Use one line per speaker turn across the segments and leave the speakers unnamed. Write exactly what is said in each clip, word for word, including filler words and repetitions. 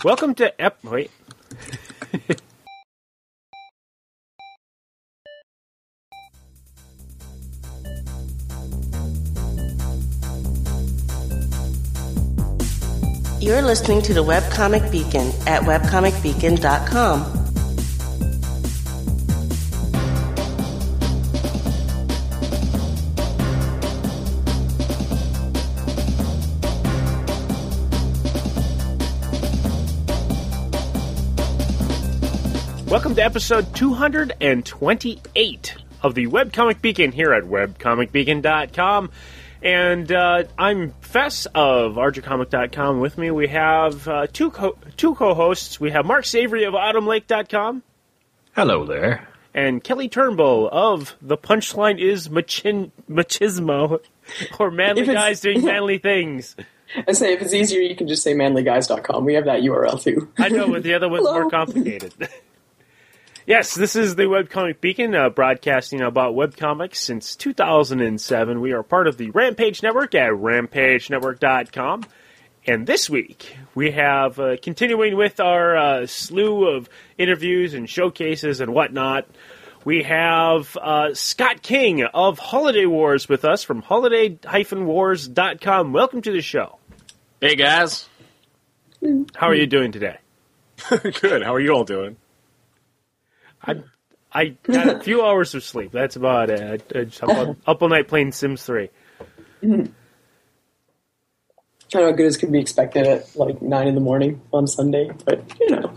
Welcome to Ep... Wait.
You're listening to the Webcomic Beacon at webcomic beacon dot com.
Welcome to episode two hundred twenty-eight of the Webcomic Beacon here at webcomic beacon dot com. And uh, I'm Fess of archer comic dot com. With me we have uh, two, co- two co-hosts. We have Mark Savory of autumn lake dot com.
Hello there.
And Kelly Turnbull of The Punchline is Machin- Machismo, or Manly Guys Doing Manly Things.
I say, if it's easier, you can just say manly guys dot com. We have that U R L too.
I know, but the other one's more complicated. Yes, this is the Webcomic Beacon, uh, broadcasting about webcomics since two thousand seven. We are part of the Rampage Network at rampage network dot com. And this week, we have, uh, continuing with our uh, slew of interviews and showcases and whatnot, we have uh, Scott King of Holiday Wars with us from holiday dash wars dot com. Welcome to the show.
Hey, guys.
How are you doing today?
Good. How are you all doing?
I I got a few hours of sleep. That's about it. I, I just up, all, up all night playing Sims three.
Mm-hmm. I don't know how good as can be expected at like nine in the morning on Sunday, but you know.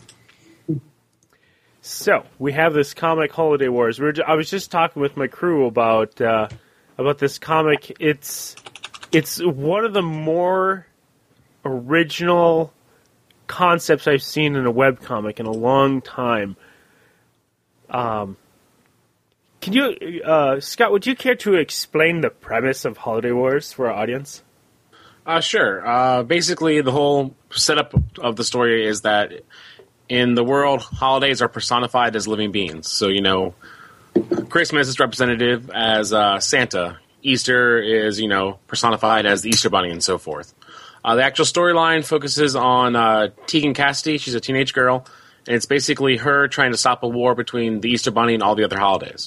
So we have this comic Holiday Wars. We were just, I was just talking with my crew about uh, about this comic. It's it's one of the more original concepts I've seen in a webcomic in a long time. Um, can you, uh, Scott, would you care to explain the premise of Holiday Wars for our audience?
Uh, sure. Uh, basically, the whole setup of the story is that in the world, holidays are personified as living beings. So, you know, Christmas is representative as uh, Santa. Easter is, you know, personified as the Easter Bunny and so forth. Uh, the actual storyline focuses on uh, Tegan Cassidy. She's a teenage girl. And it's basically her trying to stop a war between the Easter Bunny and all the other holidays.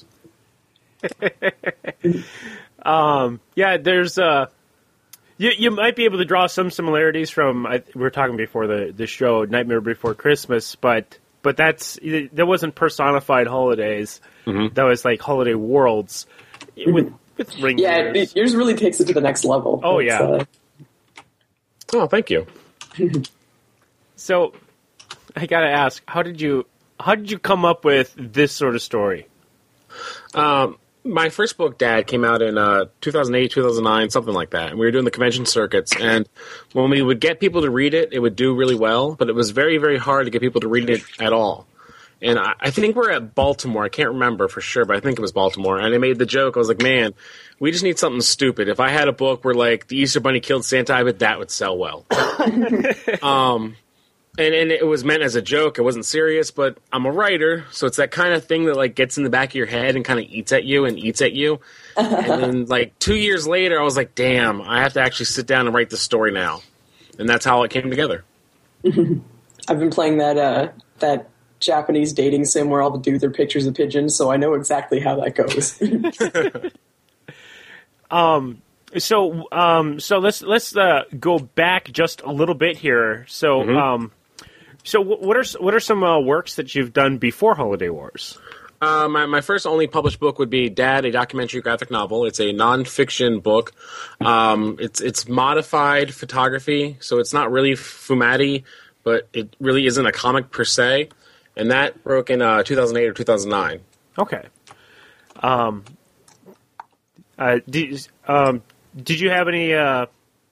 um, yeah, there's uh, you you might be able to draw some similarities from I, we were talking before the, the show Nightmare Before Christmas, but but that's that wasn't personified holidays. Mm-hmm. That was like holiday worlds with with ring.
Yeah, it, yours really takes it to the next level.
Oh it's, yeah. Uh...
Oh, thank you.
So. I gotta ask, how did you how did you come up with this sort of story?
Um, my first book, Dad, came out in uh, two thousand eight, two thousand nine, something like that. And we were doing the convention circuits. And when we would get people to read it, it would do really well. But it was very, very hard to get people to read it at all. And I, I think we're at Baltimore. I can't remember for sure, but I think it was Baltimore. And I made the joke. I was like, man, we just need something stupid. If I had a book where, like, the Easter Bunny killed Santa, I bet that would sell well. um... And, and it was meant as a joke. It wasn't serious, but I'm a writer, so it's that kind of thing that like gets in the back of your head and kind of eats at you and eats at you. And then like two years later, I was like, damn, I have to actually sit down and write the story now. And that's how it came together.
I've been playing that uh, that Japanese dating sim where all the dudes are pictures of pigeons, so I know exactly how that goes.
um... So, um, so let's let's uh, go back just a little bit here. So, mm-hmm. um, so what are what are some uh, works that you've done before Holiday Wars?
Uh, my my first only published book would be Dad, a documentary graphic novel. It's a nonfiction book. Um, it's it's modified photography, so it's not really Fumati, but it really isn't a comic per se. And that broke in uh, two thousand eight or two thousand nine.
Okay. Um. Uh. Did, um. Did you have any uh,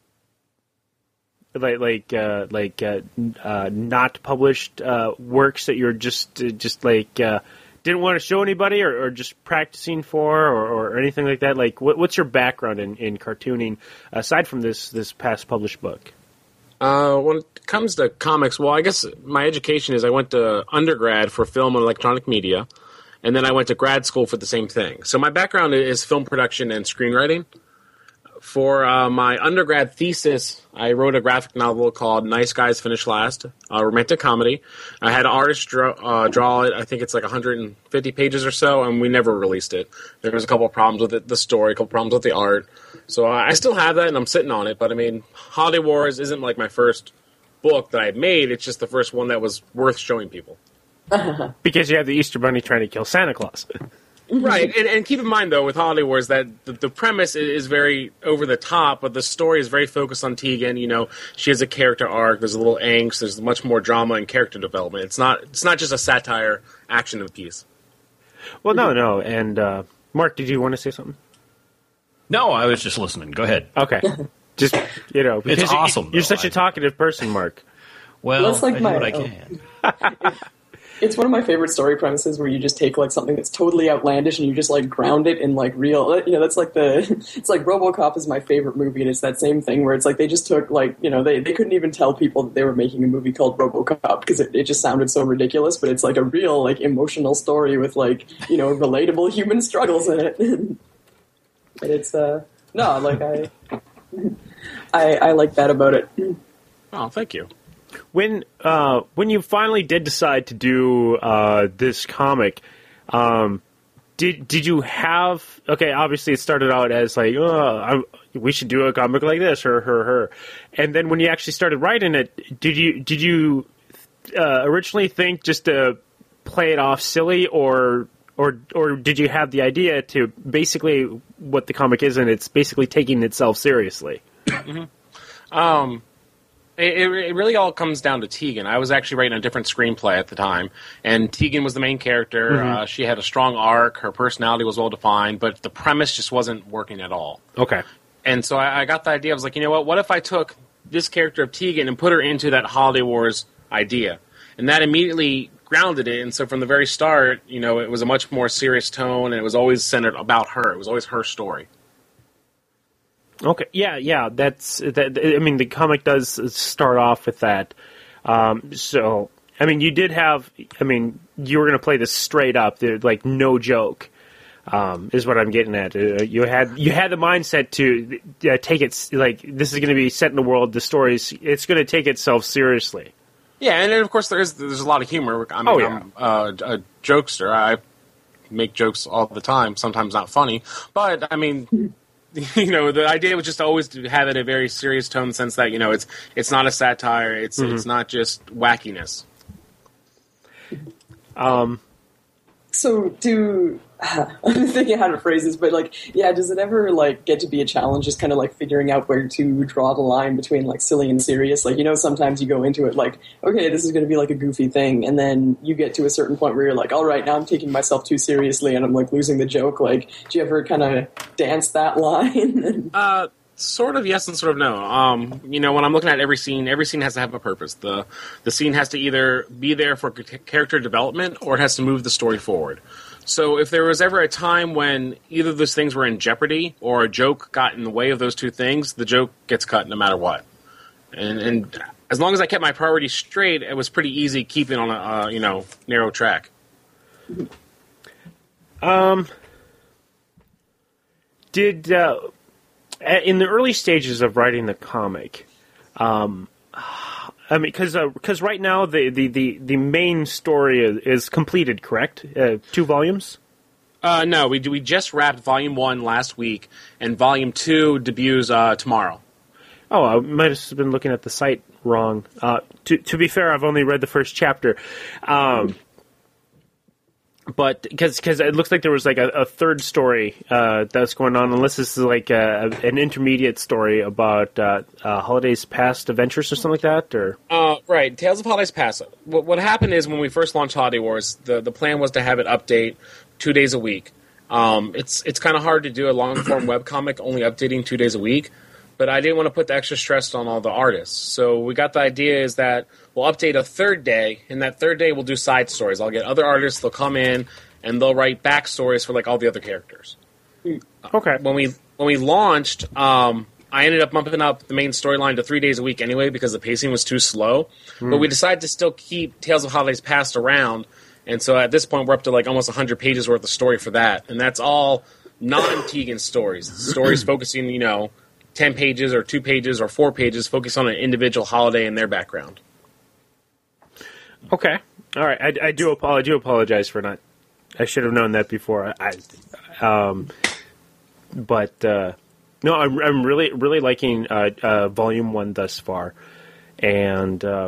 like like uh, like uh, uh, not published uh, works that you're just uh, just like uh, didn't want to show anybody, or, or just practicing for, or, or anything like that? Like, what, what's your background in, in cartooning aside from this this past published book?
Uh, when it comes to comics, well, I guess my education is I went to undergrad for film and electronic media, and then I went to grad school for the same thing. So my background is film production and screenwriting. For uh, my undergrad thesis, I wrote a graphic novel called Nice Guys Finish Last, a romantic comedy. I had an artist draw, uh, draw it. I think it's like one hundred fifty pages or so, and we never released it. There was a couple of problems with it, the story, a couple of problems with the art. So uh, I still have that, and I'm sitting on it. But, I mean, Holiday Wars isn't like my first book that I've made. It's just the first one that was worth showing people.
Because you have the Easter Bunny trying to kill Santa Claus.
Right, and, and keep in mind, though, with Holiday Wars, that the, the premise is, is very over the top, but the story is very focused on Tegan. You know, she has a character arc, there's a little angst, there's much more drama and character development. It's not it's not just a satire action piece.
Well, no, no. And, uh, Mark, did you want to say something?
No, I was just listening. Go ahead.
Okay. Just, you know.
It's
because
awesome,
You, you're
though.
such a talkative person, Mark.
Well,
Well, it's like
I do
my-
what I
oh.
can.
It's one of my favorite story premises where you just take like something that's totally outlandish and you just like ground it in like real. You know, that's like the. It's like RoboCop is my favorite movie, and it's that same thing where it's like they just took like you know they, they couldn't even tell people that they were making a movie called RoboCop because it, it just sounded so ridiculous, but it's like a real like emotional story with like you know relatable human struggles in it. And it's uh no like I I I like that about it.
Oh, thank you.
When uh, when you finally did decide to do uh, this comic, um, did did you have okay? Obviously, it started out as like, oh, I, we should do a comic like this, or her, her, and then when you actually started writing it, did you did you uh, originally think just to play it off silly, or or or did you have the idea to basically what the comic is, and it's basically taking itself seriously?
mm-hmm. Um. It, it really all comes down to Tegan. I was actually writing a different screenplay at the time, and Tegan was the main character.
Mm-hmm.
Uh, she had a strong arc. Her personality was well defined, but the premise just wasn't working at all.
Okay.
And so I, I got the idea. I was like, you know what? What if I took this character of Tegan and put her into that Holiday Wars idea? And that immediately grounded it. And so from the very start, you know, it was a much more serious tone, and it was always centered about her. It was always her story.
Okay, yeah, yeah, that's that. I mean, the comic does start off with that. Um, so, I mean, you did have. I mean, you were going to play this straight up, like no joke, um, is what I'm getting at. Uh, you had you had the mindset to uh, take it like this is going to be set in the world. The story's it's going to take itself seriously.
Yeah, and then of course there is there's a lot of humor. I mean,
Oh, yeah.
I'm uh, a jokester. I make jokes all the time. Sometimes not funny, but I mean. You know, the idea was just always to have it a very serious tone, in the sense that you know it's it's not a satire, it's
Mm-hmm.
it's not just wackiness.
Um,
So do I'm thinking how to phrase this, but like, yeah, does it ever like get to be a challenge? Just kind of like figuring out where to draw the line between like silly and serious. Like, you know, sometimes you go into it like, okay, this is going to be like a goofy thing, and then you get to a certain point where you're like, all right, now I'm taking myself too seriously, and I'm like losing the joke. Like, do you ever kind of dance that line?
Uh, sort of yes and sort of no. Um, you know, when I'm looking at every scene, every scene has to have a purpose. The the scene has to either be there for c- character development or it has to move the story forward. So if there was ever a time when either of those things were in jeopardy or a joke got in the way of those two things, the joke gets cut no matter what. And, and as long as I kept my priorities straight, it was pretty easy keeping on a uh, you know narrow track.
Um, did uh, in the early stages of writing the comic, um, I mean, because because right now the, the, the, the main story is, is completed, correct? Uh, two volumes.
Uh, no, we we just wrapped volume one last week, and volume two debuts uh, tomorrow.
Oh, I might have been looking at the site wrong. Uh, to to be fair, I've only read the first chapter. Um, But because it looks like there was like a, a third story uh, that's going on, unless this is like a, an intermediate story about uh, uh, Holidays Past Adventures or something like that, or
Uh, right, Tales of Holidays Past. What, what happened is when we first launched Holiday Wars, the, the plan was to have it update two days a week. Um, it's it's kind of hard to do a long form webcomic only updating two days a week, but I didn't want to put the extra stress on all the artists. So we got the idea is that we'll update a third day, and that third day we'll do side stories. I'll get other artists, they'll come in, and they'll write backstories for like all the other characters.
okay.
When we when we launched, um, I ended up bumping up the main storyline to three days a week anyway because the pacing was too slow. Mm. But we decided to still keep Tales of Holidays Past around, and so at this point we're up to like almost one hundred pages worth of story for that, and that's all non-Tegan stories. Stories focusing, you know, ten pages or two pages or four pages, focus on an individual holiday and their background.
Okay. All right. I, I do apologize. I do apologize for not. I should have known that before. I, um, but uh, no, I'm I'm really really liking uh, uh, Volume One thus far, and uh,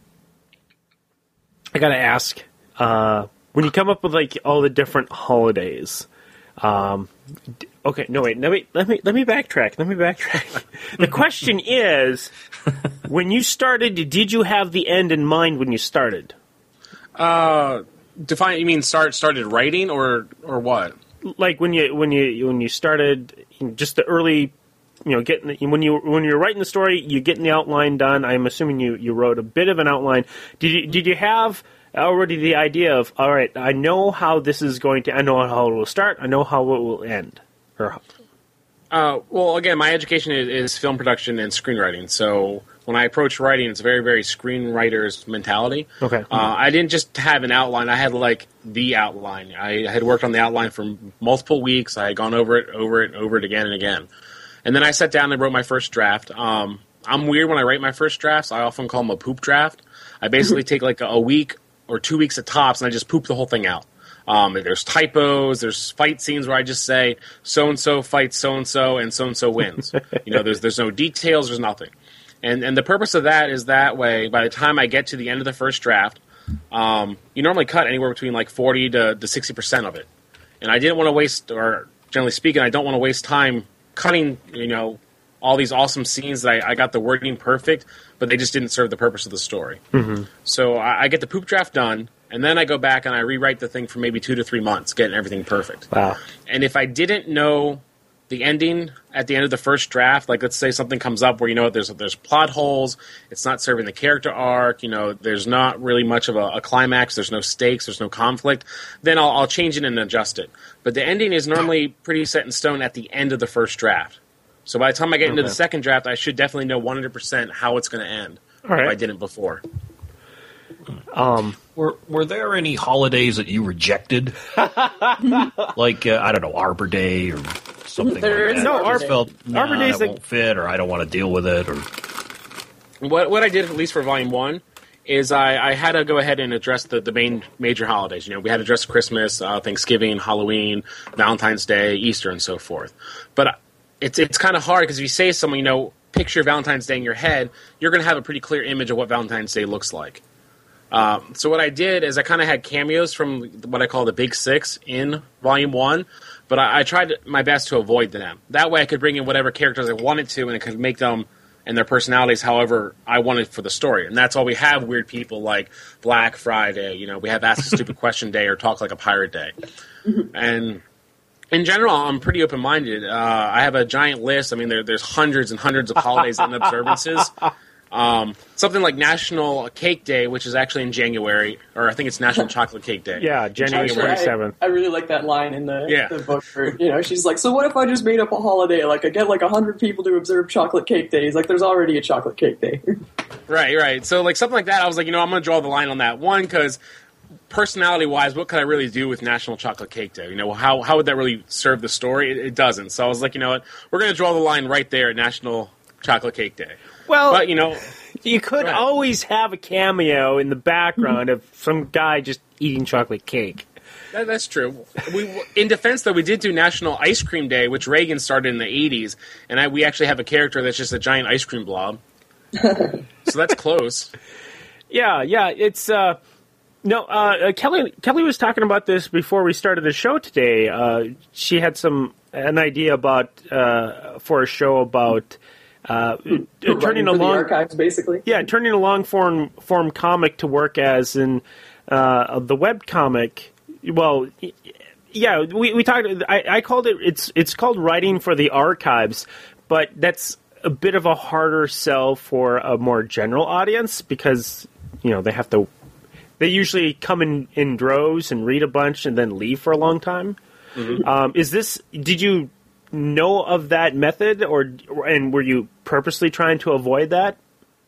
I gotta ask, uh, when you come up with like all the different holidays. Um, d- okay, no wait. Let me let me let me backtrack. Let me backtrack. The question is, when you started, did you have the end in mind when you started?
Uh, define. You mean start started writing or or what?
Like when you when you when you started, you know, just the early, you know, getting the, when you when you're writing the story, you getting the outline done. I'm assuming you, you wrote a bit of an outline. Did you did you have already the idea of, all right, I know how this is going to, I know how it will start, I know how it will end, or
Uh, well, again, my education is, is film production and screenwriting. So when I approach writing, it's very, very screenwriter's mentality.
Okay.
Uh, I didn't just have an outline. I had, like, the outline. I had worked on the outline for multiple weeks. I had gone over it, over it, over it again and again. And then I sat down and wrote my first draft. Um, I'm weird when I write my first drafts. I often call them a poop draft. I basically take, like, a week or two weeks at tops, and I just poop the whole thing out. Um, there's typos, there's fight scenes where I just say, so-and-so fights so-and-so, and so-and-so wins. You know, there's there's no details, there's nothing. And and the purpose of that is that way, by the time I get to the end of the first draft, um, you normally cut anywhere between like forty to, to sixty percent of it. And I didn't want to waste, or generally speaking, I don't want to waste time cutting, you know, all these awesome scenes that I, I got the wording perfect, but they just didn't serve the purpose of the story. Mm-hmm. So I, I get the poop draft done, and then I go back and I rewrite the thing for maybe two to three months, getting everything perfect.
wow.
And if I didn't know the ending at the end of the first draft, like let's say something comes up where you know there's there's plot holes, it's not serving the character arc, you know, there's not really much of a, a climax, there's no stakes, there's no conflict, then I'll, I'll change it and adjust it. But the ending is normally pretty set in stone at the end of the first draft. So by the time I get into
Okay.
the second draft, I should definitely know one hundred percent how it's going to end.
All right.
If I didn't before.
Um,
Were were there any holidays that you rejected? Like, uh, I don't know, Arbor Day or something
There
like
is
that?
no,
You
Arbor-
just felt, nah,
Arbor Day's
that
like-
won't fit, or I don't want to deal with it, or...
What what I did, at least for Volume one, is I, I had to go ahead and address the, the main major holidays. You know, we had to address Christmas, uh, Thanksgiving, Halloween, Valentine's Day, Easter, and so forth. But it's it's kind of hard because if you say to someone, you know, picture Valentine's Day in your head, you're going to have a pretty clear image of what Valentine's Day looks like. Um, so what I did is I kind of had cameos from what I call the Big Six in Volume one, but I, I tried my best to avoid them. That way I could bring in whatever characters I wanted to, and I could make them and their personalities however I wanted for the story. And that's why we have weird people like Black Friday, you know, we have Ask a Stupid Question Day or Talk Like a Pirate Day. And in general, I'm pretty open-minded. Uh, I have a giant list. I mean, there, there's hundreds and hundreds of holidays and observances. Um, something like National Cake Day, which is actually in January, or I think it's National Chocolate Cake Day.
yeah, January
Actually, I-
twenty-seventh.
I, really like that line in the,
Yeah.
the book. Where, you know, she's like, "So what if I just made up a holiday? Like, I get like a hundred people to observe chocolate cake days. Like, there's already a chocolate cake day."
Right, right. So, like, something like that, I was like, you know, I'm going to draw the line on that. One, because personality-wise, what could I really do with National Chocolate Cake Day? You know, how how would that really serve the story? It, it doesn't. So I was like, you know what? We're going to draw the line right there at National Chocolate Cake Day.
Well,
But, you know,
you could
Right.
always have a cameo in the background of some guy just eating chocolate cake.
that, that's true. We, in defense, though, we did do National Ice Cream Day, which Reagan started in the eighties, and I, we actually have a character that's just a giant ice cream blob. So that's close.
Yeah, yeah, it's uh no, uh, Kelly. Kelly was talking about this before we started the show today. Uh, she had some an idea about uh, for a show about uh, turning
Writing
a
for the
long,
archives, basically.
yeah, turning a long form form comic to work as in uh, the web comic. Well, y- yeah, we we talked. I, I called it. It's it's called writing for the archives, but that's a bit of a harder sell for a more general audience because you know they have to. They usually come in, in droves and read a bunch and then leave for a long time. Mm-hmm. Um, is this? Did you know of that method, or and were you purposely trying to avoid that?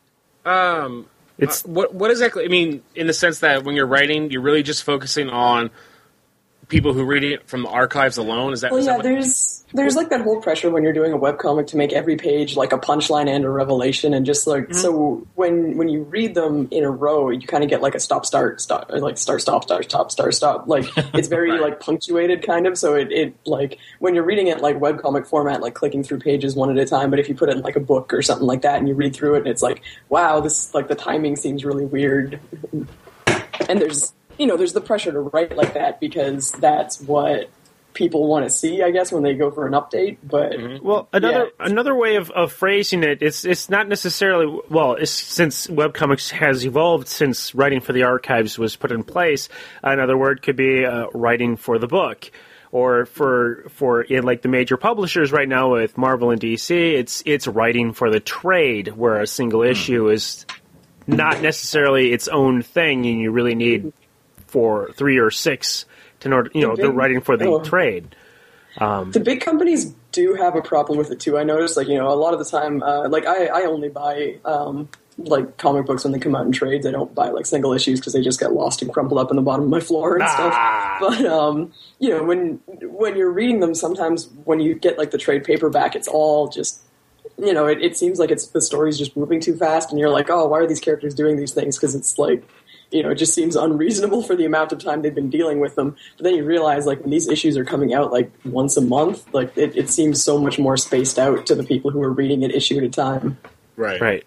Um,
It's
uh, what what exactly? I mean, in the sense that when you're writing, you're really just focusing on people who read it from the archives alone? Is that?
Well,
is
yeah,
that what,
there's there's like that whole pressure when you're doing a webcomic to make every page like a punchline and a revelation, and just like mm-hmm. so when when you read them in a row, you kind of get like a stop start stop or like start stop start stop start stop. Like it's very right. like punctuated kind of. So it, it like when you're reading it like webcomic format, like clicking through pages one at a time. But if you put it in like a book or something like that, and you read through it, and it's like, wow, this like the timing seems really weird. And there's you know there's the pressure to write like that because that's what people want to see, I guess, when they go for an update. But
mm-hmm. well, another yeah. another way of, of phrasing it, it's it's not necessarily well. It's, since webcomics has evolved since writing for the archives was put in place, another word could be uh, writing for the book, or for for in like the major publishers right now with Marvel and D C, it's it's writing for the trade, where a single issue is not necessarily its own thing, and you really need for three or six. To know, you know, the big, they're writing for the oh. trade. Um,
the big companies do have a problem with it too. I noticed, like, you know, a lot of the time, uh, like I, I only buy um, like comic books when they come out in trades. I don't buy like single issues because they just get lost and crumpled up in the bottom of my floor and
ah.
stuff. But um, you know, when when you're reading them, sometimes when you get like the trade paperback, it's all just. You know, it, it seems like it's the story's just moving too fast, and you're like, oh, why are these characters doing these things? Because it's like. You know, it just seems unreasonable for the amount of time they've been dealing with them. But then you realize, like, when these issues are coming out, like, once a month, like, it, it seems so much more spaced out to the people who are reading it issue at a time.
Right.
Right.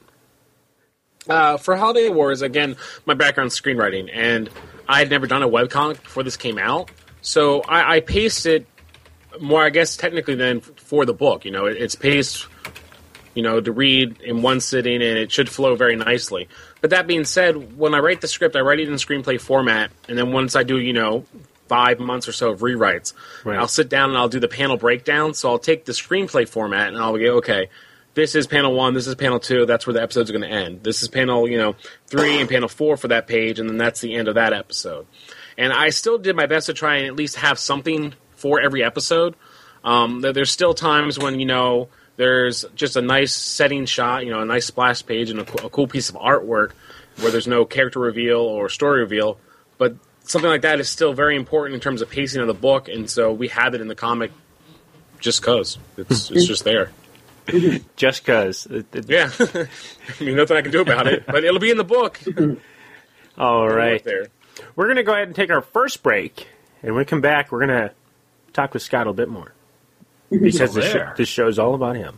Uh, for Holiday Wars, again, my background's screenwriting, and I had never done a webcomic before this came out. So I, I paced it more, I guess, technically than for the book. You know, it, it's paced, you know, to read in one sitting, and it should flow very nicely. But that being said, when I write the script, I write it in screenplay format, and then once I do, you know, five months or so of rewrites, right. I'll sit down and I'll do the panel breakdown. So I'll take the screenplay format and I'll go, okay, this is panel one, this is panel two, that's where the episode's going to end. This is panel, you know, three and panel four for that page, and then that's the end of that episode. And I still did my best to try and at least have something for every episode. Um, there's still times when, you know, there's just a nice setting shot, you know, a nice splash page and a, a cool piece of artwork where there's no character reveal or story reveal. But something like that is still very important in terms of pacing of the book, and so we have it in the comic just because. It's, it's just there.
Just because.
Yeah. I mean, nothing I can do about it, but it'll be in the book.
All right. There. We're going to go ahead and take our first break, and when we come back, we're going to talk with Scott a bit more. Because this, sh- this show is all about him.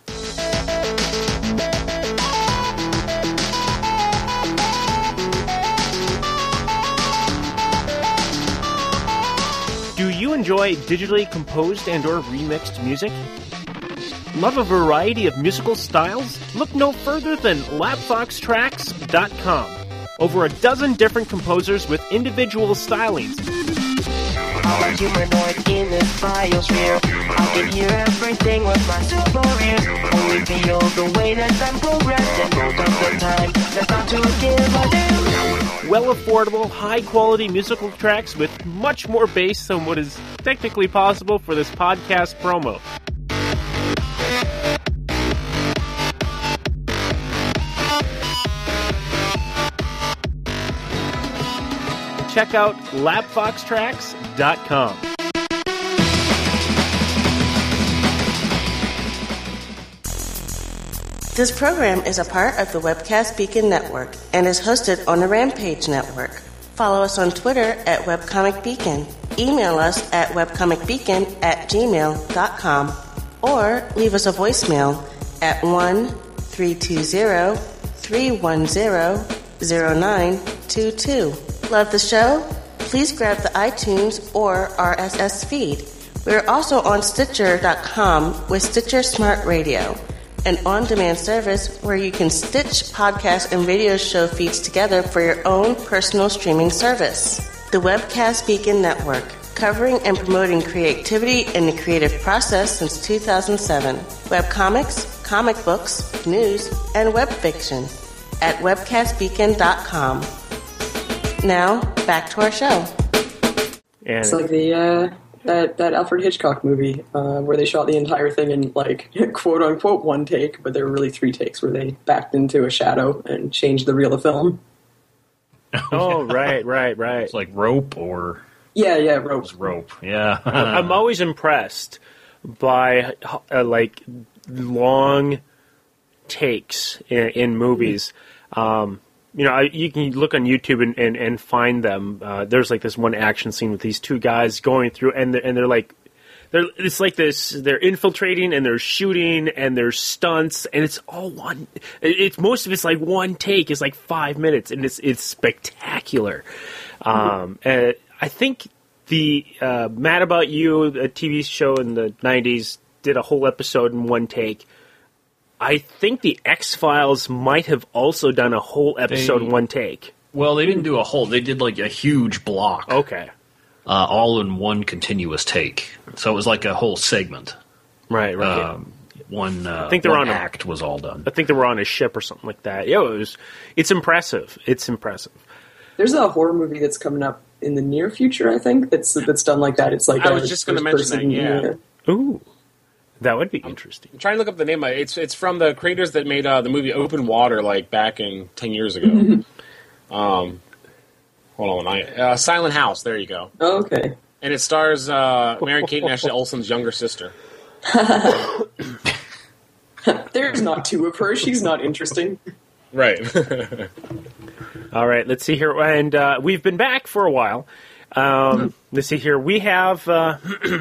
Do you enjoy digitally composed and or remixed music? Love a variety of musical styles? Look no further than lap fox tracks dot com. Over a dozen different composers with individual stylings.
I'm a humanoid in this biosphere. I can hear everything with my super ears. Only feel the way that I'm progressing. Most of the time, that's not to give a damn.
Well affordable, high quality musical tracks with much more bass than what is technically possible for this podcast promo. Check out lap fox tracks dot com.
This program is a part of the Webcast Beacon Network and is hosted on the Rampage Network. Follow us on Twitter at webcomicbeacon. Email us at webcomicbeacon at gmail dot com or leave us a voicemail at one three two zero three one zero zero nine two two. Love the show? Please grab the iTunes or R S S feed. We're also on Stitcher dot com with Stitcher Smart Radio, an on-demand service where you can stitch podcast and radio show feeds together for your own personal streaming service. The Webcast Beacon Network, covering and promoting creativity in the creative process since two thousand seven. Webcomics, comic books, news, and web fiction at webcast beacon dot com. Now, back to our show.
And it's like the uh, that that Alfred Hitchcock movie uh, where they shot the entire thing in like quote unquote one take, but there were really three takes where they backed into a shadow and changed the reel of film.
Oh, right, right, right.
It's like Rope or
Yeah, yeah, rope.
Rope. Yeah.
I'm always impressed by uh, like long takes in, in movies. Um, you know, I, you can look on YouTube and, and, and find them. Uh, there's like this one action scene with these two guys going through, and they're, and they're like, they're it's like this. They're infiltrating and they're shooting and there's stunts, and it's all one. It's most of it's like one take is like five minutes, and it's it's spectacular. Um, and I think the uh, Mad About You, a T V show in the nineties, did a whole episode in one take. I think the X-Files might have also done a whole episode
They-
in one take.
Well, they didn't do a whole. They did like a huge block,
Okay.
uh, all in one continuous take. So it was like a whole segment.
Right, right.
Um, one, uh,
I think they're
one
on a-
act was all done.
I think they were on a ship or something like that. Yeah, it was. It's impressive. It's impressive.
There's a horror movie that's coming up in the near future, I think, that's that's done like that. It's like
I
a
was just gonna
first
mention that,
person,
yeah.
Ooh, that would be interesting.
I'm trying to look up the name of it. It's it's from the creators that made uh, the movie Open Water, like back in ten years ago. um, hold on, I, uh, Silent House. There you go.
Oh, okay.
And it stars uh, Mary Kate and Ashley Olsen's younger sister.
There's not two of her. She's not interesting.
Right.
All right, let's see here. And uh, we've been back for a while. Um, let's see here. We have, uh,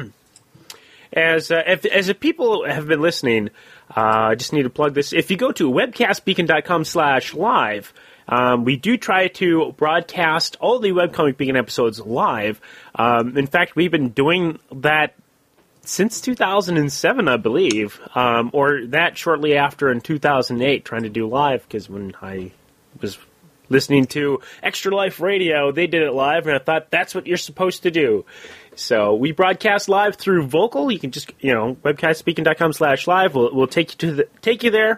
as uh, if, as if people have been listening, uh, I just need to plug this. If you go to webcastbeacon.com slash live, um, we do try to broadcast all the Webcomic Beacon episodes live. Um, in fact, we've been doing that since two thousand seven, I believe, um, or that shortly after in two thousand eight, trying to do live, because when I was listening to Extra Life Radio, they did it live, and I thought that's what you're supposed to do. So we broadcast live through Vocal. You can just, you know, webcastbeacon.com slash live. We'll, we'll take you to the, take you there.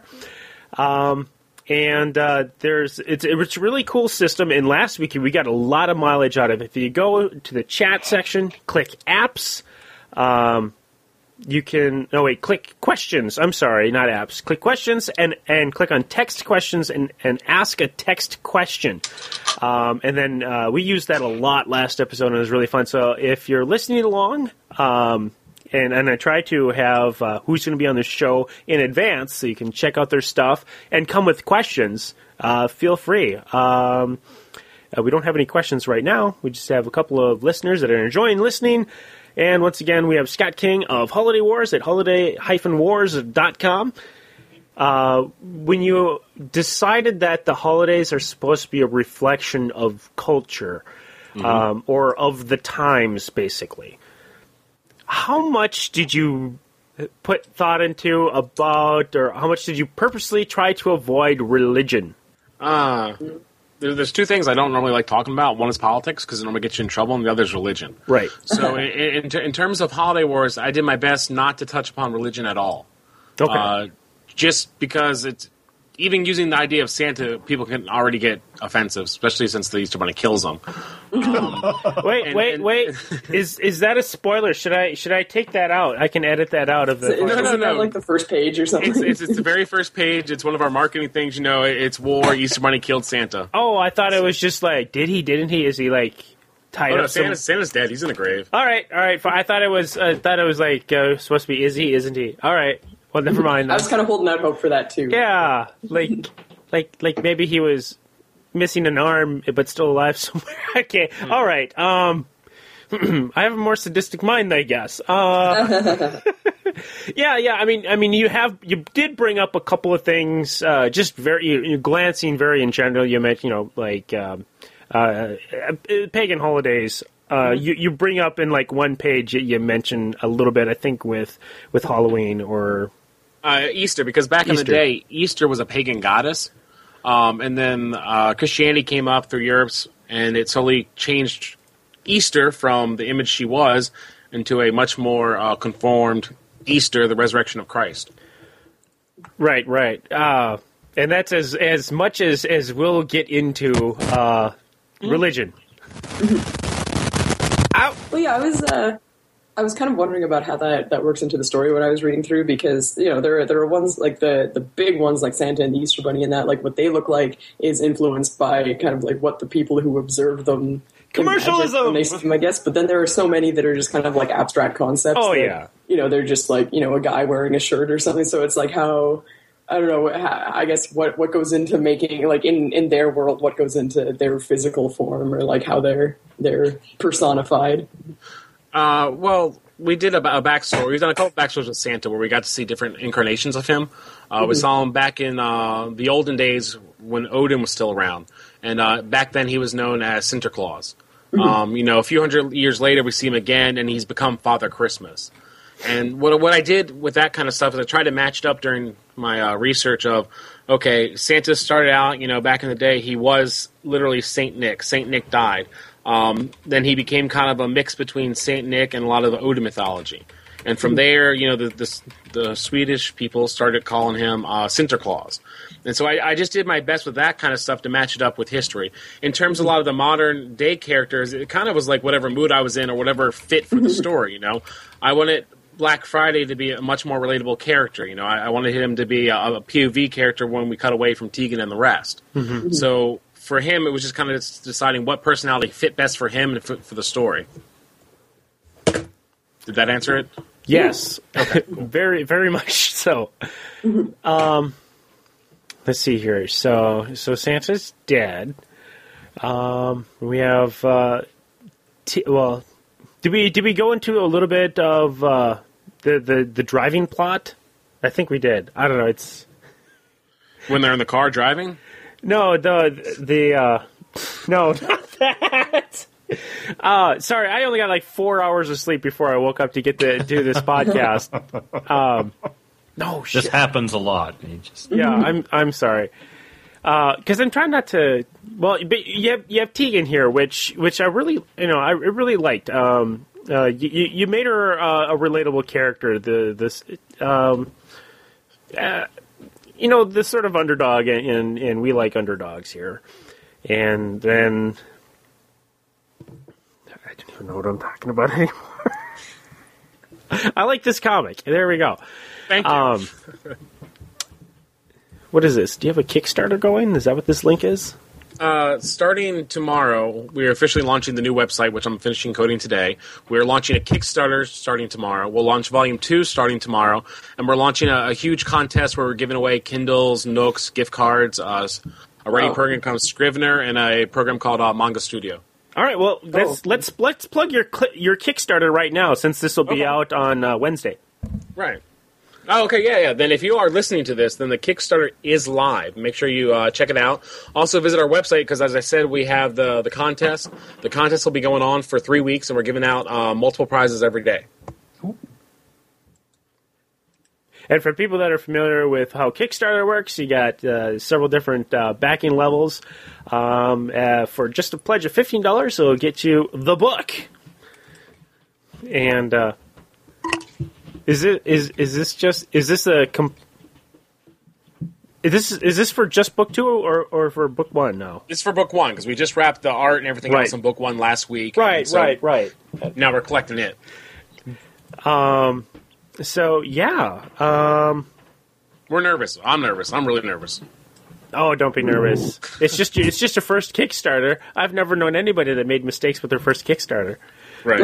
Um, and uh, there's it's it's a really cool system. And last week we got a lot of mileage out of it. If you go to the chat section, click apps. Um, you can, no wait, click questions. I'm sorry, not apps. Click questions and, and click on text questions and, and ask a text question. Um, and then uh, we used that a lot last episode and it was really fun. So if you're listening along, um, and, and I try to have uh, who's going to be on the show in advance so you can check out their stuff and come with questions, uh, feel free. Um, uh, we don't have any questions right now. We just have a couple of listeners that are enjoying listening. And once again, we have Scott King of Holiday Wars at holiday dash wars dot com. Uh, when you decided that the holidays are supposed to be a reflection of culture, mm-hmm. um, or of the times, basically, how much did you put thought into about, or how much did you purposely try to avoid religion?
Uh, there, there's two things I don't normally like talking about. One is politics, because it normally gets you in trouble, and the other is religion.
Right.
So in, in, in terms of Holiday Wars, I did my best not to touch upon religion at all.
Okay.
Uh, just because it's even using the idea of Santa, people can already get offensive, especially since the Easter Bunny kills them. Um,
wait,
and-
wait,
and-
wait! Is is that a spoiler? Should I should I take that out? I can edit that out of the.
Isn't
no, no,
that
no.
like the first page or something?
It's, it's, it's the very first page. It's one of our marketing things. You know, it's war. Easter Bunny killed Santa.
Oh, I thought it was just like, did he? Didn't he? Is he like tied
Oh, no,
up? some-
Santa's, Santa's dead. He's in the grave.
All right, all right. I thought it was. I thought it was like uh, supposed to be. Is he? Isn't he? All right. Well, never mind.
I was kind of holding out hope for that too.
Yeah, like, like, like maybe he was missing an arm, but still alive somewhere. Okay, all right. Um, I have a more sadistic mind, I guess. Uh, yeah, yeah. I mean, I mean, you have you did bring up a couple of things. Uh, just very you, you're glancing very in general. You mentioned, you know, like um, uh, pagan holidays. Uh, you you bring up in like one page. You, you mention a little bit, I think, with with Halloween or.
Uh, Easter, because back in the
Easter.
day, Easter was a pagan goddess, um, and then uh, Christianity came up through Europe, and it slowly changed Easter from the image she was into a much more uh, conformed Easter, the resurrection of Christ.
Right, right. Uh, and that's as as much as, as we'll get into uh, religion.
Well, yeah, I was. Uh, I was kind of wondering about how that, that works into the story when I was reading through, because, you know, there are, there are ones like the, the big ones like Santa and the Easter Bunny, and that, like, what they look like is influenced by kind of like what the people who observe them
commercialism,
when they see them, I guess. But then there are so many that are just kind of like abstract concepts.
Oh
that,
yeah,
you know, they're just like, you know, a guy wearing a shirt or something. So it's like how. I don't know. I guess what, what goes into making, like, in, in their world, what goes into their physical form, or like how they're they're personified.
Uh, well, we did a, a backstory. We've done a couple backstories with Santa where we got to see different incarnations of him. Uh, mm-hmm. We saw him back in uh, the olden days when Odin was still around, and uh, back then he was known as Santa Claus. Mm-hmm. Um, you know, a few hundred years later, we see him again, and he's become Father Christmas. And what what I did with that kind of stuff is I tried to match it up during my uh, research of, okay, Santa started out, you know, back in the day, he was literally Saint Nick. Saint Nick died. Um, then he became kind of a mix between Saint Nick and a lot of the Odin mythology. And from there, you know, the the, the Swedish people started calling him uh, Sinterklaas. And so I, I just did my best with that kind of stuff to match it up with history. In terms of a lot of the modern day characters, it kind of was like whatever mood I was in or whatever fit for the story, you know. I wanted Black Friday to be a much more relatable character. You know, I, I wanted him to be a, a P O V character when we cut away from Tegan and the rest. Mm-hmm. So for him, it was just kind of deciding what personality fit best for him and for, for the story. Did that answer it?
Yes. Okay. very, very much so. Um, let's see here. So, so Santa's dead. Um, we have, uh, t- well, did we, did we go into a little bit of, uh, the, the, the driving plot? I think we did. I don't know. It's
when they're in the car driving.
No, the, the, uh, no, not that. Uh, sorry, I only got like four hours of sleep before I woke up to get to do this podcast. Um, no, shit.
This happens a lot. You just...
Yeah, I'm I'm sorry. Because uh, I'm trying not to. Well, but you have you have Tegan here, which which I really you know I really liked. Um, uh, you you made her uh, a relatable character. The this um, uh, you know this sort of underdog, and, and and we like underdogs here. And then I don't even know what I'm talking about anymore. I like this comic. There we go.
Thank you.
Um, what is this? Do you have a Kickstarter going? Is that what this link is?
Uh, starting tomorrow, we're officially launching the new website, which I'm finishing coding today. We're launching a Kickstarter starting tomorrow. We'll launch Volume two starting tomorrow. And we're launching a, a huge contest where we're giving away Kindles, Nooks, gift cards, uh, a writing oh. program called Scrivener, and a program called uh, Manga Studio.
All right, well, let's oh. let's let's plug your your Kickstarter right now, since this will be okay. out on uh, Wednesday.
Right. Oh, okay, yeah, yeah. Then if you are listening to this, then the Kickstarter is live. Make sure you uh, check it out. Also visit our website, because as I said, we have the, the contest. The contest will be going on for three weeks, and we're giving out uh, multiple prizes every day.
And for people that are familiar with how Kickstarter works, you got uh, several different uh, backing levels. Um, uh, for just a pledge of fifteen dollars, it'll get you the book. And uh, is it is is this just is this a comp- is this is this for just book two or, or for book one now?
It's for book one, because we just wrapped the art and everything
right.
else on book one last week.
Right,
so
right, right.
Now we're collecting it.
Um. So yeah. Um.
We're nervous. I'm nervous. I'm really nervous.
Oh, don't be nervous. It's just it's just a first Kickstarter. I've never known anybody that made mistakes with their first Kickstarter.
Right.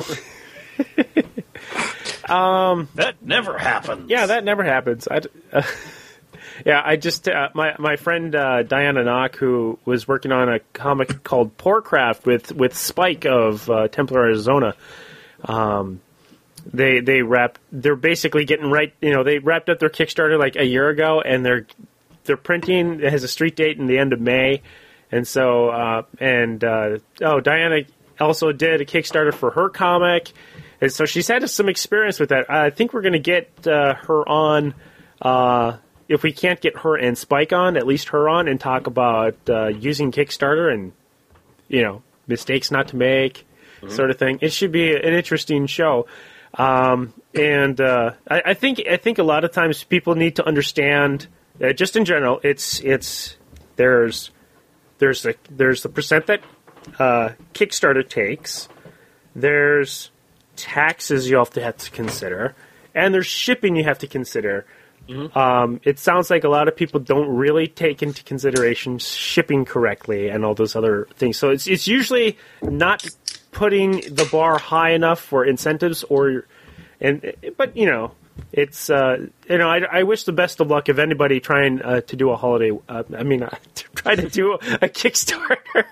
um, that never happens.
Yeah, that never happens. I, uh, yeah, I just uh, my my friend uh, Diana Knock, who was working on a comic called Poorcraft with with Spike of uh, Temple, Arizona. Um, they they wrapped. They're basically getting right. You know, they wrapped up their Kickstarter like a year ago, and they're they're printing. It has a street date in the end of May, and so uh, and uh, oh, Diana also did a Kickstarter for her comic, and so she's had some experience with that. I think we're going to get uh, her on. Uh, if we can't get her and Spike on, at least her on, and talk about uh, using Kickstarter and you know mistakes not to make, mm-hmm. sort of thing. It should be an interesting show. Um, and uh, I, I think I think a lot of times people need to understand. Uh, just in general, it's it's there's there's the there's the percent that uh, Kickstarter takes. There's taxes you have to have to consider, and there's shipping you have to consider. Mm-hmm. Um, it sounds like a lot of people don't really take into consideration shipping correctly and all those other things. So it's it's usually not putting the bar high enough for incentives, or and but you know it's uh, you know I, I wish the best of luck of anybody trying uh, to do a holiday. Uh, I mean, uh, to try to do a, a Kickstarter.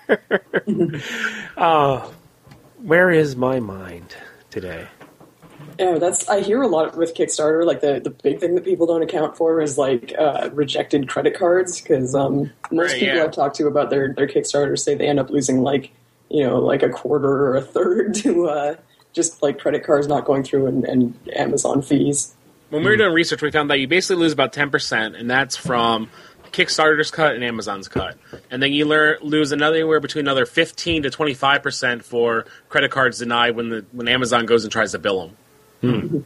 uh, where is my mind today?
Yeah, that's. I hear a lot with Kickstarter. Like the, the big thing that people don't account for is like uh, rejected credit cards, because um, most
Right,
people
yeah.
I've talked to about their their Kickstarters say they end up losing like you know like a quarter or a third to uh, just like credit cards not going through and, and Amazon fees.
When we were doing research, we found that you basically lose about ten percent, and that's from Kickstarter's cut and Amazon's cut. And then you lear- lose another anywhere between another fifteen to twenty-five percent for credit cards denied when the when Amazon goes and tries to bill them. Hmm.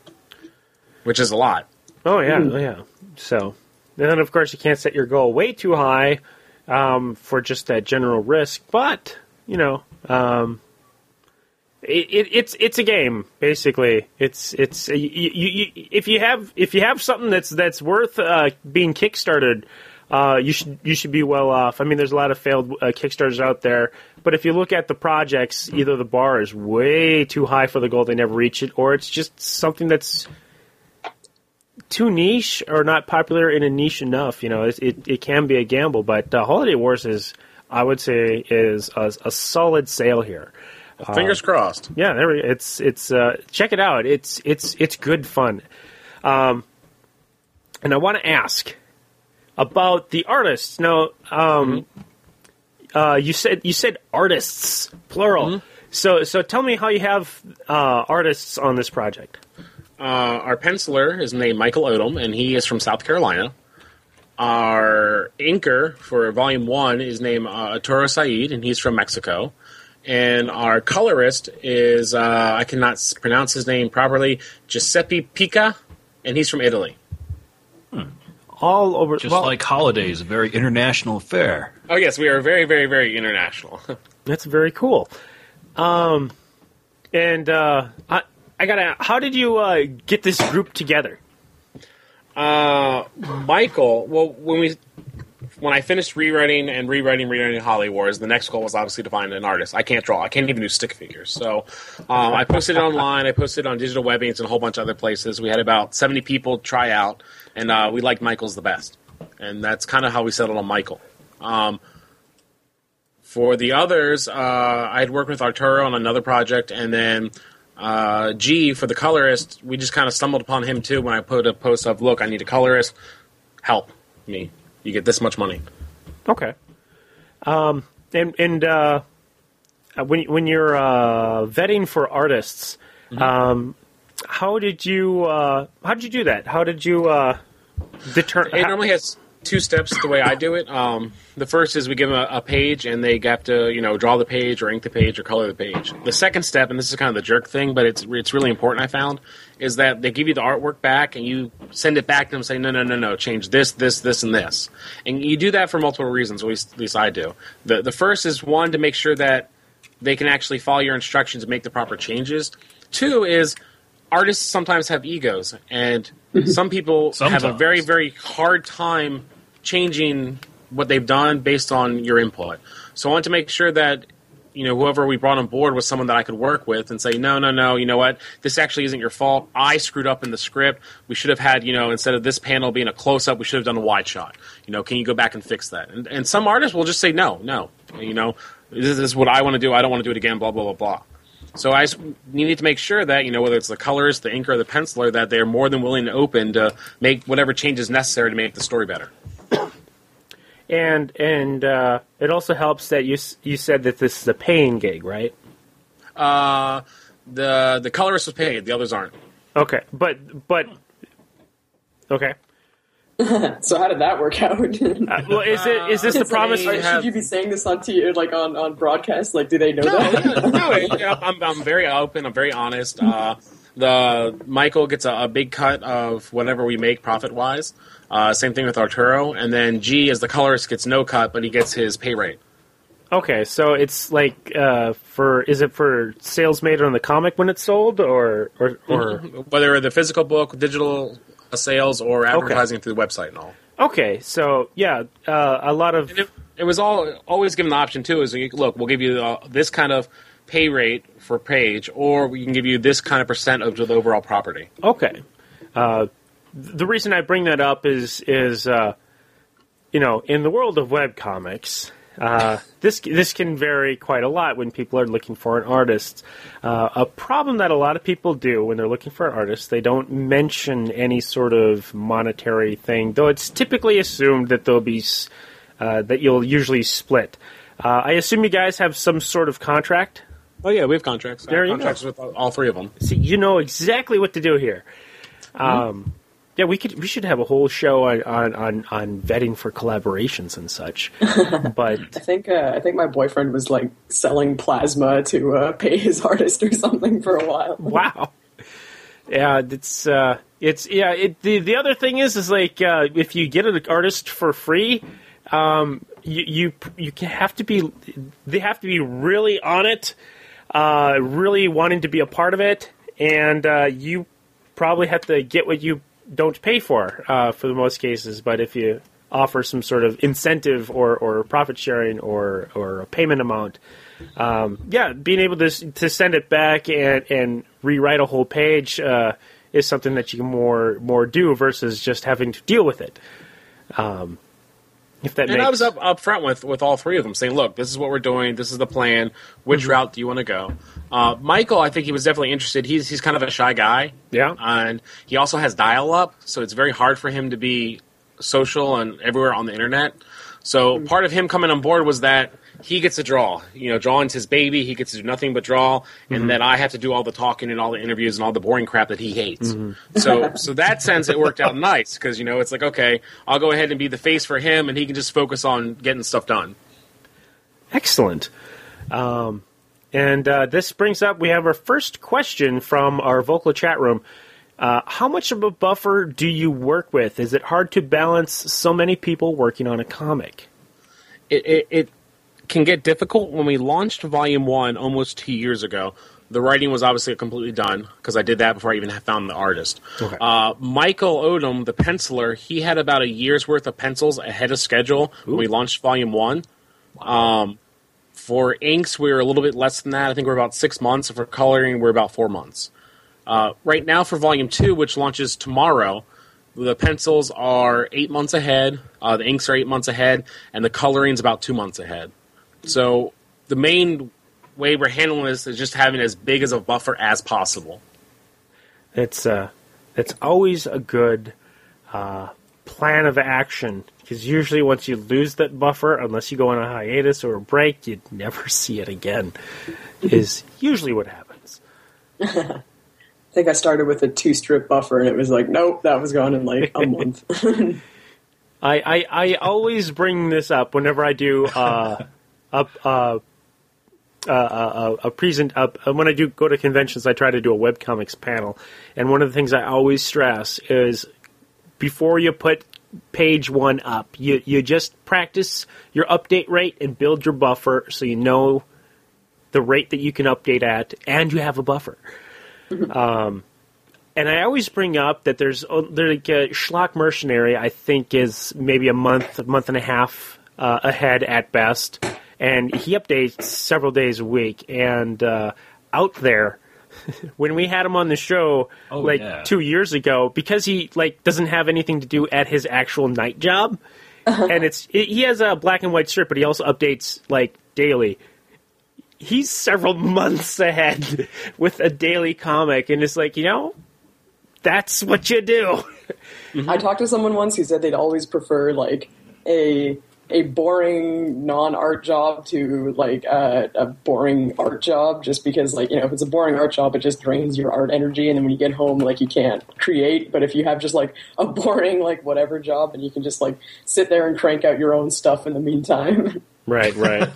Which is a lot.
Oh yeah, oh yeah. So, and then of course you can't set your goal way too high um, for just that general risk. But you know, um, it, it, it's it's a game basically. It's it's you, you, you, if you have if you have something that's that's worth uh, being kickstarted, uh, you should you should be well off. I mean, there's a lot of failed uh, Kickstarters out there. But if you look at the projects, either the bar is way too high for the goal, they never reach it, or it's just something that's too niche or not popular in a niche enough. You know, it it, it can be a gamble. But uh, Holiday Wars is, I would say, is a, a solid sale here.
Fingers
uh,
crossed.
Yeah, there we, it's it's uh, check it out. It's it's it's good fun. Um, and I want to ask about the artists now. Um, mm-hmm. Uh, you said you said artists, plural. Mm-hmm. So so tell me how you have uh, artists on this project.
Uh, our penciler is named Michael Odom, and he is from South Carolina. Our inker for Volume One is named uh, Arturo Said, and he's from Mexico. And our colorist is uh, I cannot pronounce his name properly, Giuseppe Pica, and he's from Italy.
Hmm. All over,
just
well,
like holidays, a very international affair.
Oh yes, we are very, very, very international.
That's very cool. Um, and uh, I, I gotta. How did you uh, get this group together?
Uh, Michael. Well, when we when I finished rewriting and rewriting, rewriting Holiday Wars, the next goal was obviously to find an artist. I can't draw. I can't even do stick figures. So um, I posted it online. I posted it on Digital Webbings and a whole bunch of other places. We had about seventy people try out, and uh, we liked Michael's the best. And that's kind of how we settled on Michael. Um, for the others, uh, I had worked with Arturo on another project, and then uh, G, for the colorist, we just kind of stumbled upon him too when I put a post of, look, I need a colorist. Help me. You get this much money.
Okay. Um, and and uh, when when you're uh, vetting for artists, mm-hmm. um, how did you uh, how did you do that? How did you uh, determine?
It normally has two steps the way I do it. Um, the first is we give them a, a page, and they have to you know draw the page or ink the page or color the page. The second step, and this is kind of the jerk thing, but it's it's really important, I found, is that they give you the artwork back, and you send it back to them saying, no, no, no, no, change this, this, this, and this. And you do that for multiple reasons, at least, at least I do. The, the first is, one, to make sure that they can actually follow your instructions and make the proper changes. Two is, artists sometimes have egos, and some people
Sometimes.
have a very, very hard time changing what they've done based on your input. So I want to make sure that you know, whoever we brought on board was someone that I could work with and say, no, no, no, you know what? This actually isn't your fault. I screwed up in the script. We should have had, you know, instead of this panel being a close-up, we should have done a wide shot. You know, can you go back and fix that? And, and some artists will just say, no, no. You know, this is what I want to do. I don't want to do it again, blah, blah, blah, blah. So I you need to make sure that, you know, whether it's the colorist, the inker, or the penciler, that they're more than willing and open to make whatever changes necessary to make the story better.
And and uh, it also helps that you you said that this is a paying gig, right?
Uh, the the colorist was paid. The others aren't.
Okay, but but okay.
So how did that work out?
uh, well, is it is this the promise?
Like, should you be saying this on t- like on, on broadcast? Like, do they know
no,
that?
no, yeah, I'm I'm very open. I'm very honest. Uh, the Michael gets a, a big cut of whatever we make profit wise. Uh, same thing with Arturo, and then G, as the colorist, gets no cut, but he gets his pay rate.
Okay, so it's like uh, for is it for sales made on the comic when it's sold, or or, or...
Mm-hmm. Whether the physical book, digital sales, or advertising okay. through the website and all.
Okay, so yeah, uh, a lot of
it, it was all always given the option too. Is look, we'll give you uh, this kind of pay rate for page, or we can give you this kind of percent of the overall property.
Okay, uh, the reason I bring that up is is uh, you know, in the world of webcomics. Uh, this this can vary quite a lot when people are looking for an artist. Uh, a problem that a lot of people do when they're looking for an artist, they don't mention any sort of monetary thing, though it's typically assumed that there'll be uh, that you'll usually split. Uh, I assume you guys have some sort of contract.
Oh yeah, we have contracts.
There you
contracts
go.
with all three of them.
See, you know exactly what to do here.
Mm-hmm.
Um, Yeah, we could. We should have a whole show on, on, on, on vetting for collaborations and such. But
I think uh, I think my boyfriend was like selling plasma to uh, pay his artist or something for a while.
Wow. Yeah, it's uh, it's yeah. It, the the other thing is is like uh, if you get an artist for free, um, you you you have to be they have to be really on it, uh, really wanting to be a part of it, and uh, you probably have to get what you don't pay for, uh, for the most cases, but if you offer some sort of incentive or, or profit sharing or, or a payment amount, um, yeah, being able to to send it back and, and rewrite a whole page uh, is something that you can more more do versus just having to deal with it. Um, if that
and
makes...
I was up up front with, with all three of them, saying, "Look, this is what we're doing. This is the plan. Which mm-hmm. route do you want to go?" Uh, Michael, I think he was definitely interested. He's he's kind of a shy guy,
yeah,
and he also has dial-up, so it's very hard for him to be social and everywhere on the internet. So mm-hmm. part of him coming on board was that he gets to draw. You know, drawing's his baby. He gets to do nothing but draw, mm-hmm. and then I have to do all the talking and all the interviews and all the boring crap that he hates. Mm-hmm. So, so that sense, it worked out nice because you know it's like okay, I'll go ahead and be the face for him, and he can just focus on getting stuff done.
Excellent. Um, and uh, this brings up we have our first question from our vocal chat room. Uh, how much of a buffer do you work with? Is it hard to balance so many people working on a comic?
It, it, it can get difficult. When we launched Volume one almost two years ago, the writing was obviously completely done because I did that before I even found the artist. Okay. Uh, Michael Odom, the penciler, he had about a year's worth of pencils ahead of schedule Ooh. when we launched Volume one. Wow. Um, for inks, we were a little bit less than that. I think we're about six months. And for coloring, we're about four months. Uh, right now for Volume two, which launches tomorrow, the pencils are eight months ahead, uh, the inks are eight months ahead, and the coloring's about two months ahead. So the main way we're handling this is just having as big as a buffer as possible.
It's uh, it's always a good uh, plan of action, because usually once you lose that buffer, unless you go on a hiatus or a break, you'd never see it again, is usually what happens.
I think I started with a two-strip buffer, and it was like, nope, that was gone in like a month.
I, I I always bring this up whenever I do uh, a, uh, uh, a, a present. Uh, when I do go to conventions, I try to do a webcomics panel, and one of the things I always stress is before you put page one up, you you just practice your update rate and build your buffer so you know the rate that you can update at, and you have a buffer. Um, and I always bring up that there's, there's like a Schlock Mercenary, I think, is maybe a month, a month and a half uh, ahead at best, and he updates several days a week. And uh, out there, when we had him on the show oh, like yeah. two years ago, because he like doesn't have anything to do at his actual night job, uh-huh. and it's it, he has a black and white strip, but he also updates like daily. He's several months ahead with a daily comic, and it's like, you know, that's what you do.
I talked to someone once who said they'd always prefer, like, a a boring non-art job to, like, uh, a boring art job, just because, like, you know, if it's a boring art job, it just drains your art energy, and then when you get home, like, you can't create. But if you have just, like, a boring, like, whatever job, then you can just, like, sit there and crank out your own stuff in the meantime.
Right, right.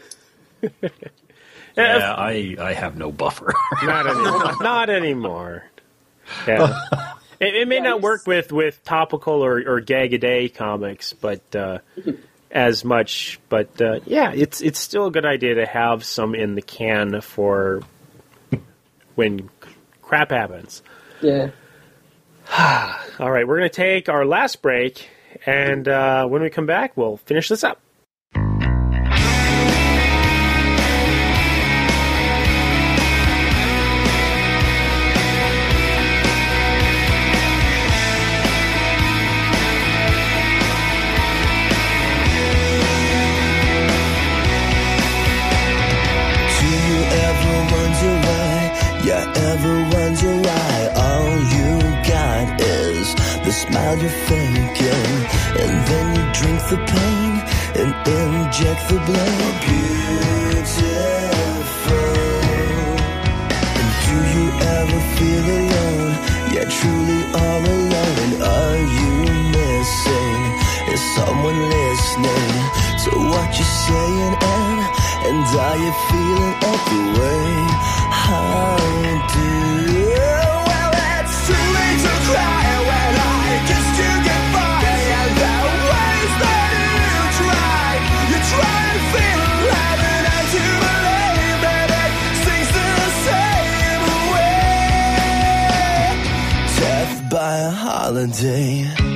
Yeah, I, I have no buffer.
Not anymore. Not anymore. Yeah. It, it may not work with, with topical or, or gag-a-day comics, but uh, as much. But uh, yeah, it's it's still a good idea to have some in the can for when crap happens.
Yeah.
All right, we're going to take our last break, and uh, when we come back, we'll finish this up.
Smile you're faking, and then you drink the pain and inject the blame. Beautiful. And do you ever feel alone? Yeah, truly all alone. And are you missing? Is someone listening to what you're saying? And, and are you feeling every way I do? Well, it's too late to cry when I just to get by, and the ways that you try, you try to feel alive, and I do believe that it sings the same way. Death by a holiday.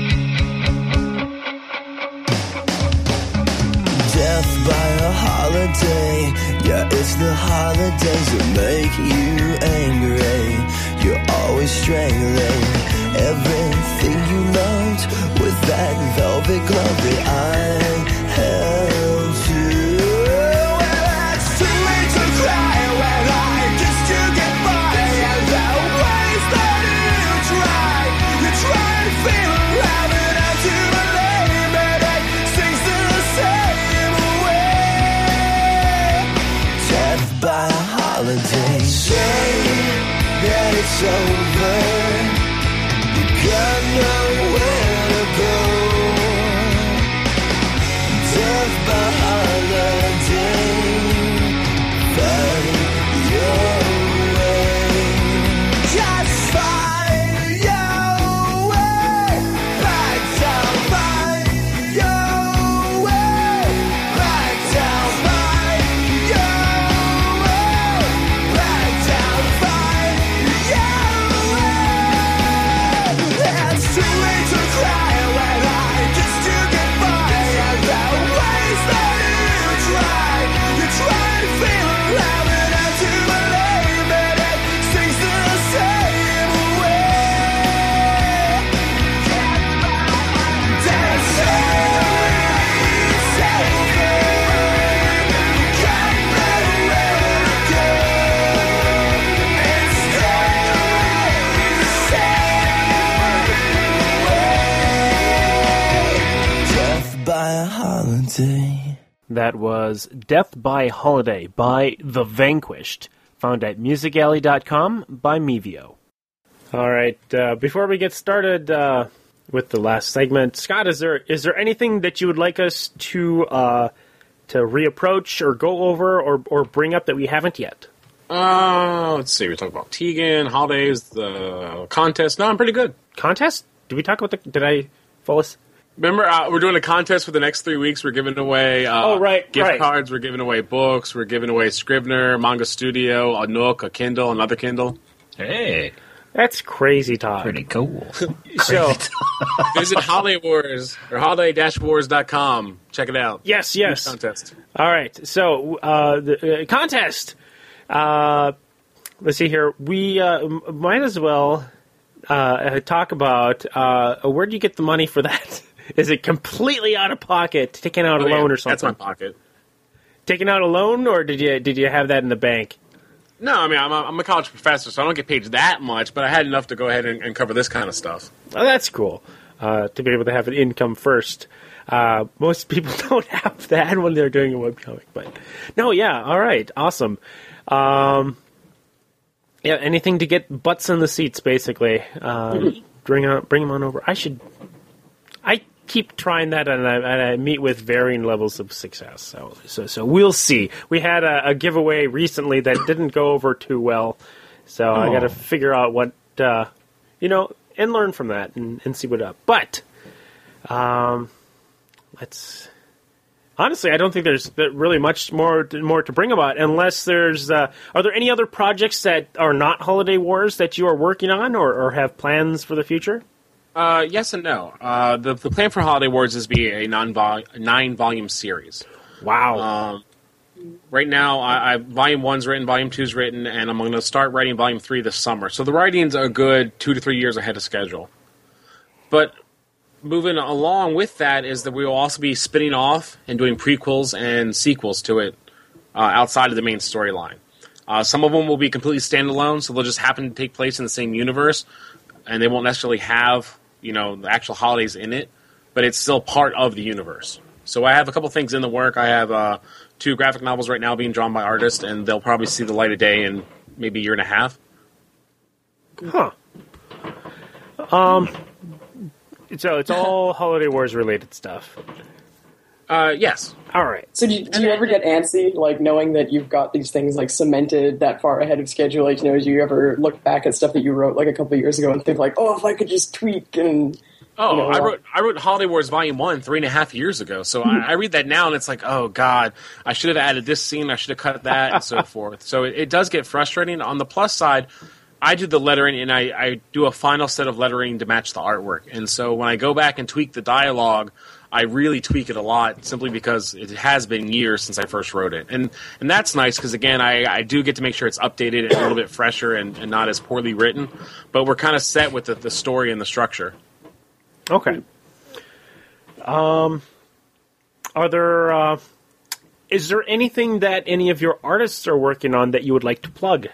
Death by a holiday. Yeah, it's the holidays that make you angry. You're always strangling everything you loved with that velvet glove that I held to. Well, it's too late to cry when I just to get by, and the ways that you try, you try to feel alive, and I do believe that it sings the same way. Death by a holiday. Say that it's over. Got nowhere to go. Death by holiday. Find your way. Just find your way back down. Find your way back down. Find your way back down. Find your it's too late to cry when I just to get by, and the ways that you try, you try to feel alive, and I do believe that it sings the same way. That's it's over. Got nowhere to go. It's the same. By a holiday.
That was Death by Holiday by The Vanquished, found at music alley dot com by Mevio. All right, uh, before we get started uh, with the last segment, Scott, is there is there anything that you would like us to uh, to reapproach or go over or, or bring up that we haven't yet?
Uh, let's see. We talked about Tegan, holidays, the contest. No, I'm pretty good.
Contest? Did we talk about the... Did I fall asleep?
Remember, uh, we're doing a contest for the next three weeks. We're giving away uh,
oh, right,
gift
right.
cards. We're giving away books. We're giving away Scrivener, Manga Studio, a Nook, a Kindle, another Kindle.
Hey,
that's crazy talk.
Pretty cool.
So,
visit Holiday Wars or holiday dash wars dot com. Check it out.
Yes, yes.
Contest.
All right. So, uh, the uh, contest. Uh, let's see here. We uh, m- might as well uh, talk about uh, where do you get the money for that? Is it completely out of pocket, taken out
Oh,
a loan
yeah,
or something?
That's my pocket.
Taken out a loan, or did you did you have that in the bank?
No, I mean, I'm a, I'm a college professor, so I don't get paid that much, but I had enough to go ahead and, and cover this kind of stuff.
Oh, that's cool. Uh, to be able to have an income first. Uh, most people don't have that when they're doing a webcomic. But no, yeah, all right, awesome. Um, yeah, anything to get butts in the seats, basically. Uh, bring on, bring them on over. I should. I keep trying that, and I, and I meet with varying levels of success. So, so, so we'll see. We had a, a giveaway recently that didn't go over too well, so oh. I got to figure out what uh, you know, and learn from that and, and see what up. But um, let's honestly, I don't think there's really much more to, more to bring about, unless there's. Uh, are there any other projects that are not Holiday Wars that you are working on or, or have plans for the future?
Uh, yes and no. Uh, the the plan for Holiday Wars is to be a non nine volume series.
Wow.
Um, right now, I, I volume one's written, volume two's written, and I'm going to start writing volume three this summer. So the writing's a good two to three years ahead of schedule. But moving along with that is that we will also be spinning off and doing prequels and sequels to it uh, outside of the main storyline. Uh, some of them will be completely standalone, so they'll just happen to take place in the same universe, and they won't necessarily have, you know, the actual holidays in it, but it's still part of the universe. So I have a couple things in the work. I have uh, two graphic novels right now being drawn by artists, and they'll probably see the light of day in maybe a year and a half.
Huh. Um. So it's all Holiday Wars related stuff.
Uh, yes.
All right.
So do you, do you ever get antsy, like knowing that you've got these things like cemented that far ahead of schedule? Like, you know, do you ever look back at stuff that you wrote like a couple of years ago and think like, oh, if I could just tweak and...
Oh,
you know,
I wrote I wrote Holiday Wars Volume One three and a half years ago. So I, I read that now, and it's like, oh God, I should have added this scene, I should have cut that, and so forth. So it, it does get frustrating. On the plus side, I do the lettering, and I, I do a final set of lettering to match the artwork. And so when I go back and tweak the dialogue, I really tweak it a lot, simply because it has been years since I first wrote it. And and that's nice, because again, I, I do get to make sure it's updated and a little bit fresher and, and not as poorly written. But we're kind of set with the, the story and the structure.
Okay. Um, are there, uh, is there anything that any of your artists are working on that you would like to plug?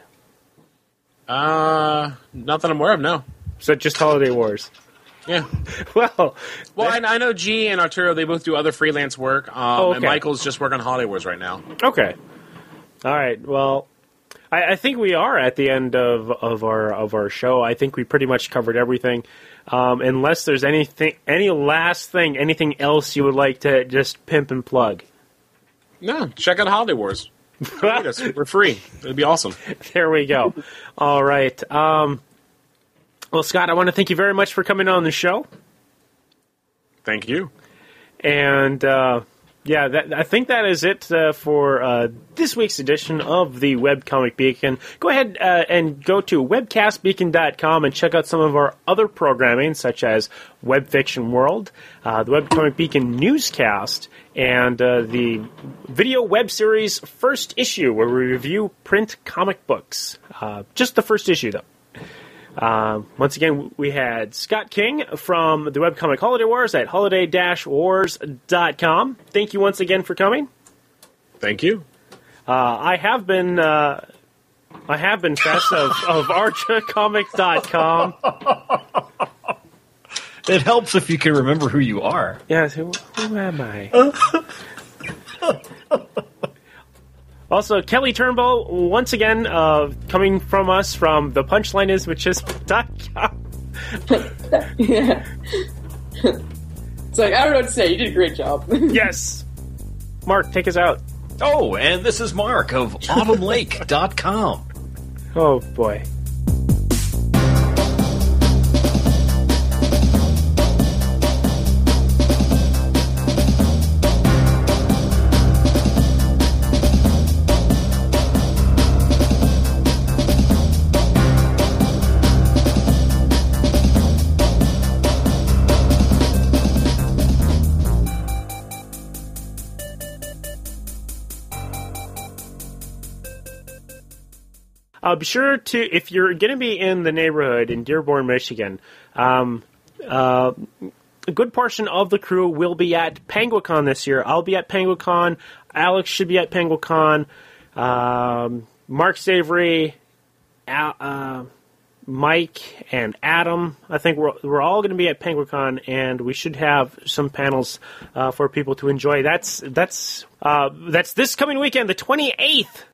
Uh, not that I'm aware of, no.
So just Holiday Wars?
Yeah.
Well,
well, I, I know G and Arturo, they both do other freelance work, um,
oh, okay.
and Michael's just working on Holiday Wars right now.
Okay. All right. Well, I, I think we are at the end of, of our of our show. I think we pretty much covered everything. Um, unless there's anything, any last thing, anything else you would like to just pimp and plug.
No, check out Holiday Wars. Us. We're free. It'd be awesome.
There we go. All right. Um, well, Scott, I want to thank you very much for coming on the show.
Thank you.
And uh, yeah, that, I think that is it uh, for uh, this week's edition of the Webcomic Beacon. Go ahead uh, and go to webcast beacon dot com and check out some of our other programming, such as Web Fiction World, uh, the Webcomic Beacon Newscast, and uh, the video web series First Issue, where we review print comic books. Uh, just the first issue, though. Uh, once again, we had Scott King from the webcomic Holiday Wars at holiday dash wars dot com. Thank you once again for coming.
Thank you.
Uh, I have been uh, I have been Fess of, of archa comic dot com.
It helps if you can remember who you are.
Yes, who, who am I? Also, Kelly Turnbull, once again, uh, coming from us from the punchline is witches dot com.
Yeah. It's like, I don't know what to say. You did a great job.
Yes. Mark, take us out.
Oh, and this is Mark of autumn lake dot com.
Oh, boy. Uh, be sure to, if you're going to be in the neighborhood in Dearborn, Michigan, um, uh, a good portion of the crew will be at Penguicon this year. I'll be at Penguicon. Alex should be at Penguicon. Um, Mark Savory, Al, uh, Mike, and Adam. I think we're we're all going to be at Penguicon, and we should have some panels uh, for people to enjoy. That's that's uh, that's this coming weekend, the twenty-eighth.